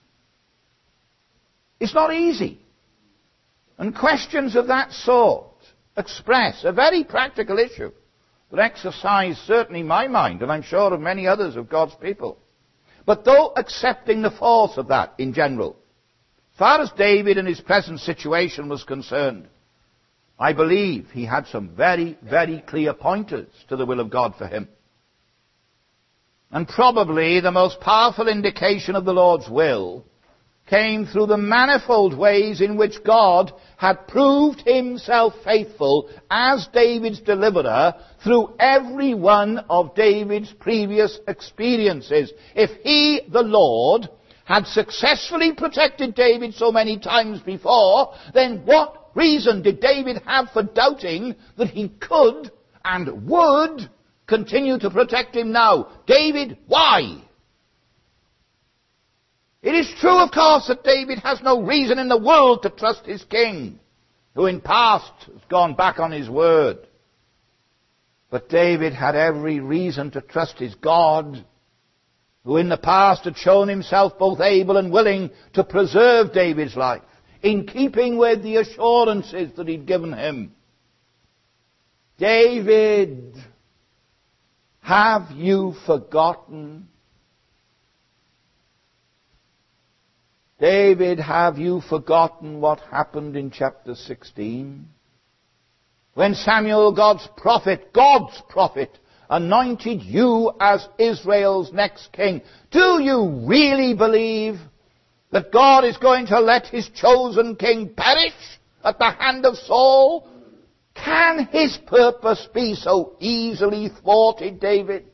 It's not easy. And questions of that sort express a very practical issue that exercise certainly my mind, and I'm sure of many others of God's people. But though accepting the force of that in general, as far as David and his present situation was concerned, I believe he had some very, very clear pointers to the will of God for him. And probably the most powerful indication of the Lord's will came through the manifold ways in which God had proved himself faithful as David's deliverer through every one of David's previous experiences. If he, the Lord, had successfully protected David so many times before, then what reason did David have for doubting that he could and would continue to protect him now? David, why? It is true, of course, that David has no reason in the world to trust his king, who in past has gone back on his word. But David had every reason to trust his God, who in the past had shown himself both able and willing to preserve David's life, in keeping with the assurances that he'd given him. David, have you forgotten? David, have you forgotten what happened in chapter sixteen? When Samuel, God's prophet, God's prophet, anointed you as Israel's next king. Do you really believe that God is going to let his chosen king perish at the hand of Saul? Can his purpose be so easily thwarted, David?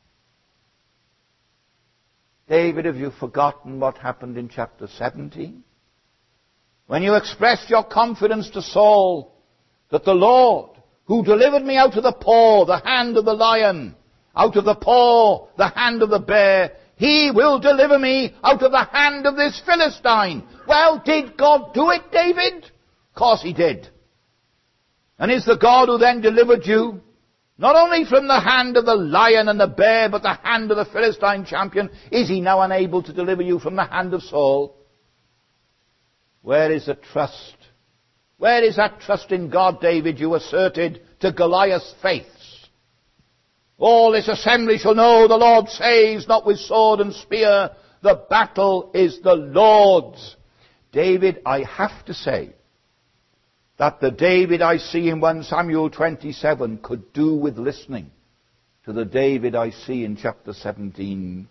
David, have you forgotten what happened in chapter seventeen? When you expressed your confidence to Saul that the Lord, who delivered me out of the paw, the hand of the lion, out of the paw, the hand of the bear, he will deliver me out of the hand of this Philistine. Well, did God do it, David? Of course he did. And is the God who then delivered you not only from the hand of the lion and the bear, but the hand of the Philistine champion, is he now unable to deliver you from the hand of Saul? Where is the trust? Where is that trust in God, David, you asserted to Goliath's face? All this assembly shall know the Lord saves, not with sword and spear. The battle is the Lord's. David, I have to say that the David I see in First Samuel twenty-seven could do with listening to the David I see in chapter seventeen.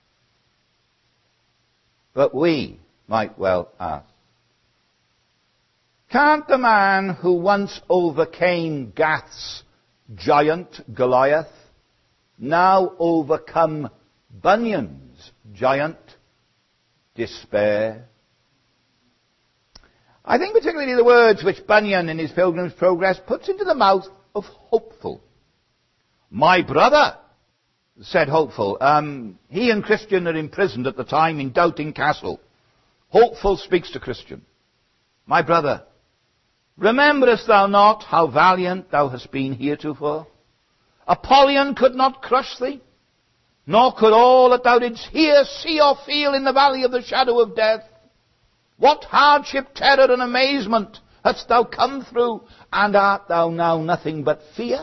But we might well ask, can't the man who once overcame Gath's giant, Goliath, now overcome Bunyan's giant, despair? I think particularly the words which Bunyan in his Pilgrim's Progress puts into the mouth of Hopeful. My brother, said Hopeful, um, he and Christian are imprisoned at the time in Doubting Castle. Hopeful speaks to Christian. My brother, rememberest thou not how valiant thou hast been heretofore? Apollyon could not crush thee, nor could all that thou didst hear, see, or feel in the valley of the shadow of death. What hardship, terror, and amazement hast thou come through, and art thou now nothing but fear?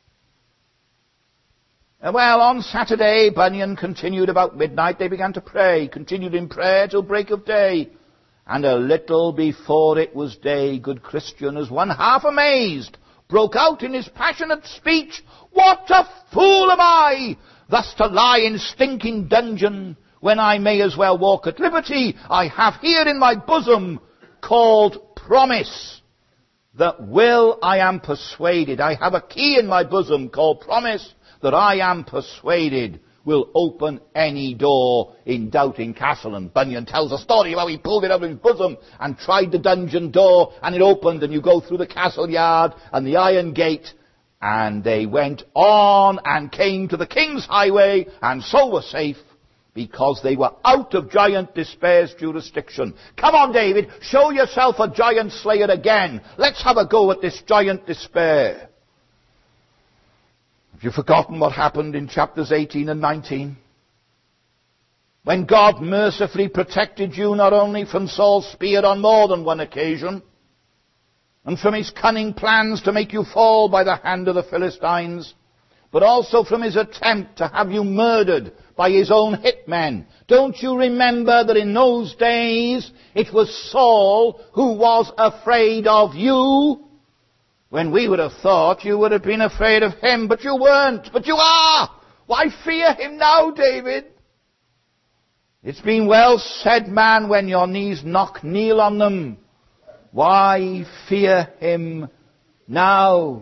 Well, on Saturday, Bunyan continued about midnight. They began to pray, continued in prayer till break of day. And a little before it was day, good Christian, as one half amazed, broke out in his passionate speech, What a fool am I, thus to lie in stinking dungeon, when I may as well walk at liberty. I have here in my bosom, called promise, that will I am persuaded. I have a key in my bosom called promise, that I am persuaded will open any door in Doubting Castle. And Bunyan tells a story of how he pulled it out of his bosom and tried the dungeon door, and it opened, and you go through the castle yard and the iron gate, and they went on and came to the king's highway, and so were safe, because they were out of Giant Despair's jurisdiction. Come on, David, show yourself a giant slayer again. Let's have a go at this Giant Despair. Have you forgotten what happened in chapters eighteen and nineteen? When God mercifully protected you not only from Saul's spear on more than one occasion, and from his cunning plans to make you fall by the hand of the Philistines, but also from his attempt to have you murdered by his own hitmen. Don't you remember that in those days it was Saul who was afraid of you? When we would have thought you would have been afraid of him, but you weren't. But you are! Why fear him now, David? It's been well said, man, when your knees knock, kneel on them. Why fear him now?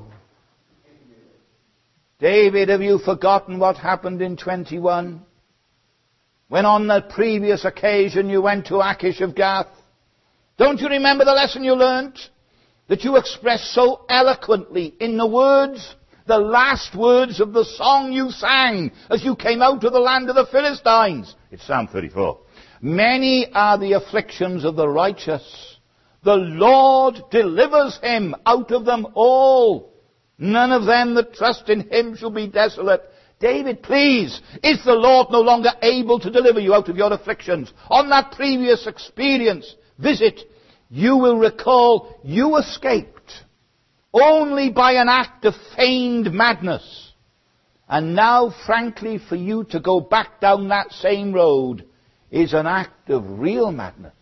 David, have you forgotten what happened in twenty-one? When on the previous occasion you went to Achish of Gath? Don't you remember the lesson you learnt? That you expressed so eloquently in the words, the last words of the song you sang as you came out of the land of the Philistines. It's Psalm thirty-four. Many are the afflictions of the righteous. The Lord delivers him out of them all. None of them that trust in him shall be desolate. David, please, is the Lord no longer able to deliver you out of your afflictions? On that previous experience, visit, you will recall you escaped only by an act of feigned madness. And now, frankly, for you to go back down that same road is an act of real madness.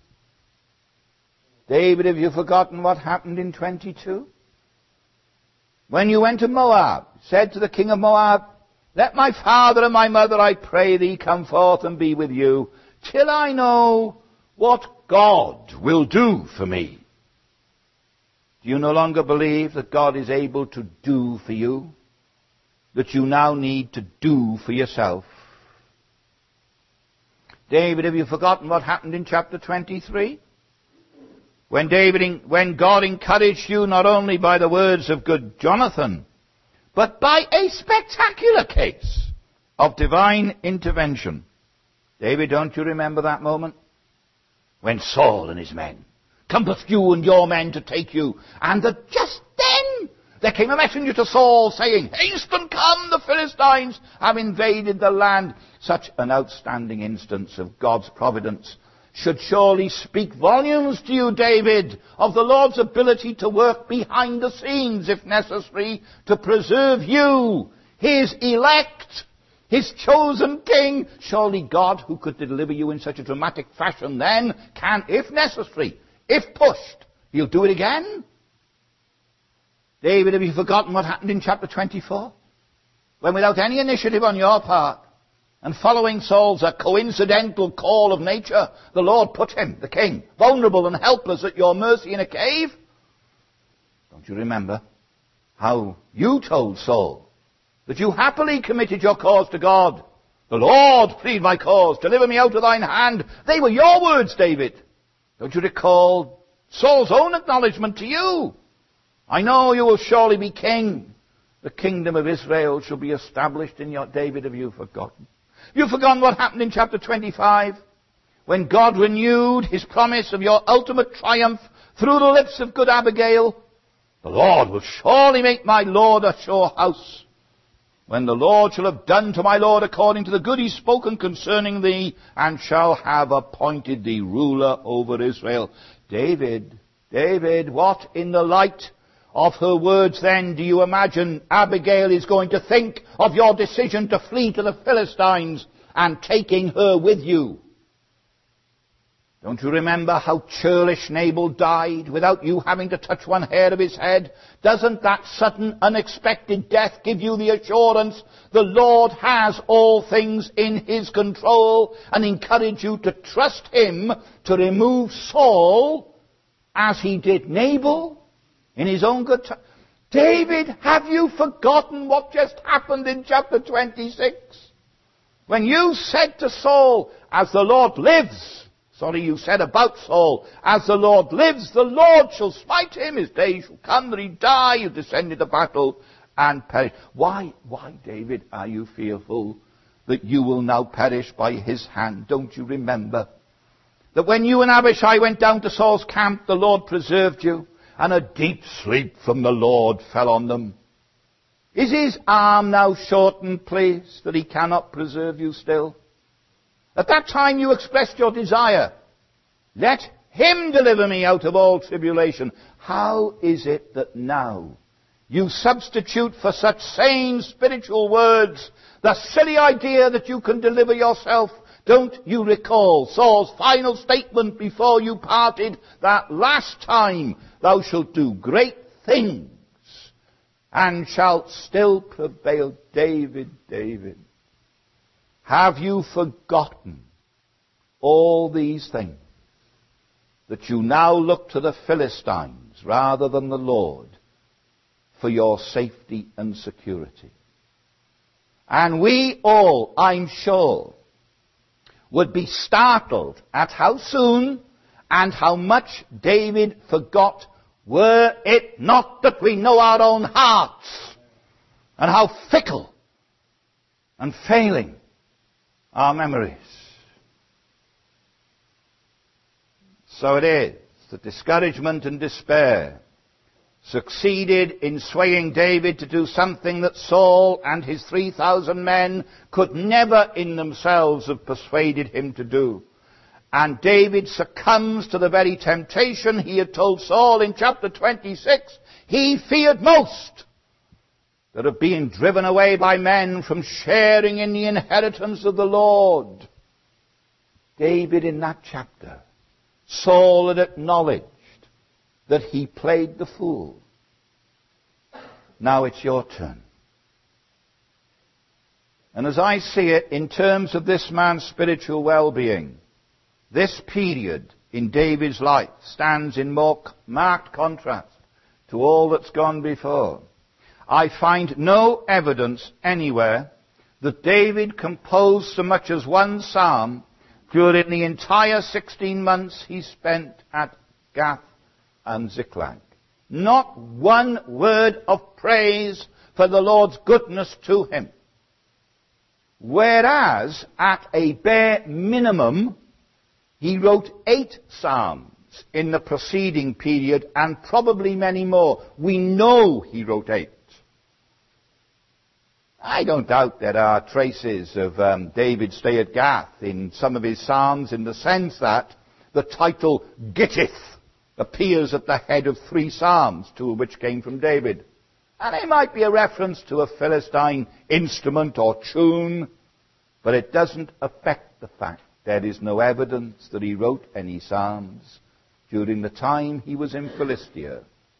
David, have you forgotten what happened in twenty-two? When you went to Moab, said to the king of Moab, let my father and my mother, I pray thee, come forth and be with you, till I know what God will do for me. Do you no longer believe that God is able to do for you? That you now need to do for yourself? David, have you forgotten what happened in chapter twenty-three? When David, when God encouraged you not only by the words of good Jonathan, but by a spectacular case of divine intervention. David, don't you remember that moment? When Saul and his men compassed you and your men to take you, and that just then there came a messenger to Saul saying, haste and come, the Philistines have invaded the land. Such an outstanding instance of God's providence should surely speak volumes to you, David, of the Lord's ability to work behind the scenes, if necessary, to preserve you, his elect, his chosen king. Surely God, who could deliver you in such a dramatic fashion then, can, if necessary, if pushed, he'll do it again. David, have you forgotten what happened in chapter twenty-four? When without any initiative on your part, and following Saul's a coincidental call of nature, the Lord put him, the king, vulnerable and helpless at your mercy in a cave? Don't you remember how you told Saul that you happily committed your cause to God? The Lord, plead my cause, deliver me out of thine hand. They were your words, David. Don't you recall Saul's own acknowledgement to you? I know you will surely be king. The kingdom of Israel shall be established in your... David, have you forgotten? You've forgotten what happened in chapter twenty-five, when God renewed his promise of your ultimate triumph through the lips of good Abigail. The Lord will surely make my Lord a sure house, when the Lord shall have done to my Lord according to the good he spoken concerning thee, and shall have appointed thee ruler over Israel. David, David, what in the light of her words then do you imagine Abigail is going to think of your decision to flee to the Philistines and taking her with you? Don't you remember how churlish Nabal died without you having to touch one hair of his head? Doesn't that sudden, unexpected death give you the assurance the Lord has all things in his control, and encourage you to trust him to remove Saul as he did Nabal? In his own good time. David, have you forgotten what just happened in chapter twenty-six? When you said to Saul, as the Lord lives, sorry, you said about Saul, as the Lord lives, the Lord shall smite him, his days shall come that he die, you descend into battle and perish. Why, why, David, are you fearful that you will now perish by his hand? Don't you remember that when you and Abishai went down to Saul's camp, the Lord preserved you, and a deep sleep from the Lord fell on them? Is his arm now shortened, please, that he cannot preserve you still? At that time you expressed your desire, let him deliver me out of all tribulation. How is it that now you substitute for such sane spiritual words the silly idea that you can deliver yourself? Don't you recall Saul's final statement before you parted, that last time thou shalt do great things and shalt still prevail? David, David, have you forgotten all these things, that you now look to the Philistines rather than the Lord for your safety and security. And we all, I'm sure, would be startled at how soon and how much David forgot, were it not that we know our own hearts and how fickle and failing our memories. So it is that discouragement and despair succeeded in swaying David to do something that Saul and his three thousand men could never in themselves have persuaded him to do. And David succumbs to the very temptation he had told Saul in chapter twenty-six he feared most, that of being driven away by men from sharing in the inheritance of the Lord. David, in that chapter, Saul had acknowledged that he played the fool. Now it's your turn. And as I see it, in terms of this man's spiritual well-being, this period in David's life stands in more marked contrast to all that's gone before. I find no evidence anywhere that David composed so much as one psalm during the entire sixteen months he spent at Gath and Ziklag. Not one word of praise for the Lord's goodness to him. Whereas, at a bare minimum, he wrote eight psalms in the preceding period, and probably many more. We know he wrote eight. I don't doubt there are traces of um, David's stay at Gath in some of his psalms, in the sense that the title Gittith appears at the head of three psalms, two of which came from David. And it might be a reference to a Philistine instrument or tune, but it doesn't affect the fact there is no evidence that he wrote any psalms during the time he was in Philistia.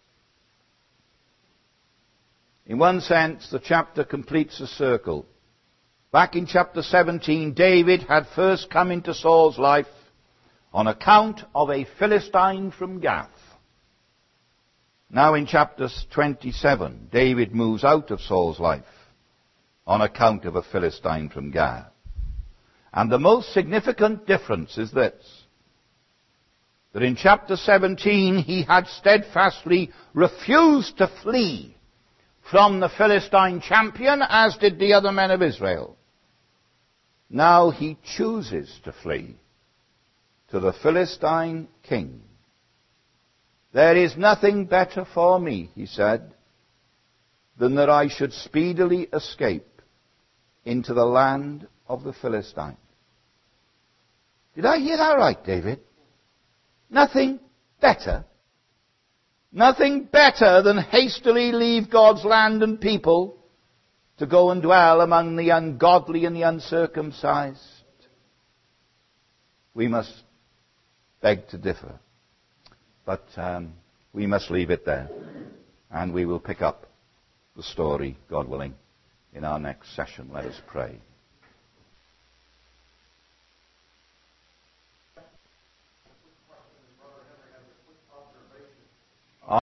In one sense, the chapter completes a circle. Back in chapter seventeen, David had first come into Saul's life on account of a Philistine from Gath. Now in chapter twenty-seven, David moves out of Saul's life on account of a Philistine from Gath. And the most significant difference is this, that in chapter seventeen he had steadfastly refused to flee from the Philistine champion, as did the other men of Israel. Now he chooses to flee to the Philistine king. There is nothing better for me, he said, than that I should speedily escape into the land of the Philistines. Did I hear that right, David? Nothing better. Nothing better than hastily leave God's land and people to go and dwell among the ungodly and the uncircumcised. We must beg to differ. But um, we must leave it there. And we will pick up the story, God willing, in our next session. Let us pray.